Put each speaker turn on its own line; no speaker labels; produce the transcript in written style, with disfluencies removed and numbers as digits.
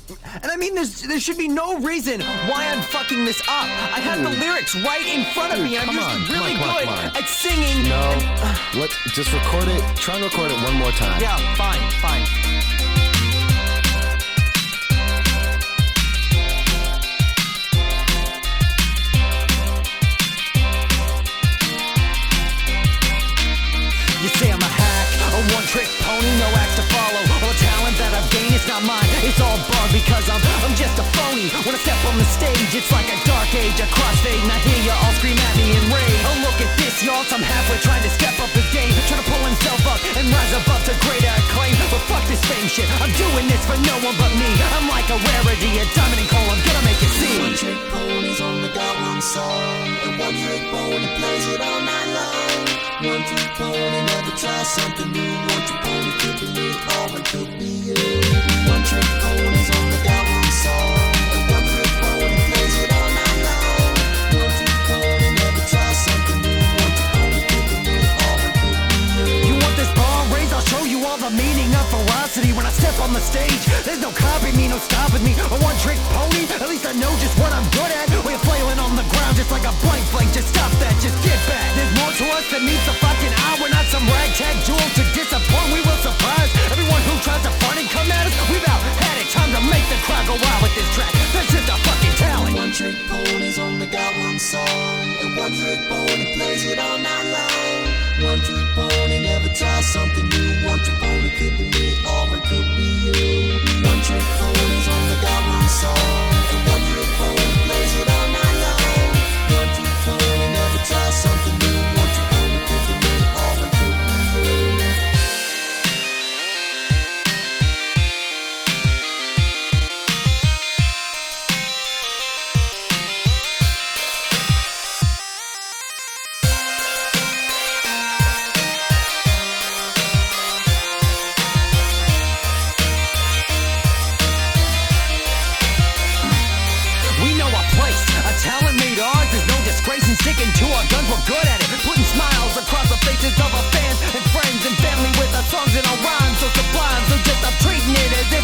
And I mean, there should be no reason why I'm fucking this up. I have the lyrics right in front of me. I'm usually really good at singing.
No, just record it. Try and record it one more time.
Yeah, fine. You say I'm a hack, a one-trick pony, no acts to follow. All the talent that I've gained, it's not mine, it's all borrowed because I'm just a phony. When I step on the stage, it's like a dark age, a crossfade, and I hear you all scream at me in rage. Oh, look at this, y'all, I'm halfway trying to step up his game, trying to pull himself up and rise above to greater acclaim. But fuck this fame shit, I'm doing this for no one but me. I'm like a rarity, a diamond and coal, I'm gonna make it see.
One-trick ponies only got one song, and one-trick pony plays it all night long. One-trick pony never tries something new. One-trick pony could be me, or it could be you. One-trick ponies only got one song, and one-trick pony plays it all night long. One-trick pony never tries something new. One-trick pony could be me, or it could be you.
You want this bar raised? I'll show you all the meaning of ferocity. When I step on the stage, there's no copying me, no stopping me. A one-trick pony, at least I know just what I'm good at. We're flailing on the ground just like a blank. Just stop that, just get back. There's more to us than meets the fucking eye. We're not some ragtag duo to disappoint. We will surprise everyone who tries to front and come at us. We've out had it, time to make the crowd go wild with this track. That's just a fucking talent.
One-trick ponies only got one song, and one-trick pony plays it all night long. One-trick pony never tries something new. One-trick pony could be me, or it could be you. One-trick ponies only got one song, and one-trick pony plays it all night long. One-trick pony never tries something new. One-trick pony could be me, or it could be you.
Talent made ours, there's no disgrace in sticking to our guns, we're good at it. Putting smiles across the faces of our fans and friends and family with our songs and our rhymes. So sublime, so just I'm treating it as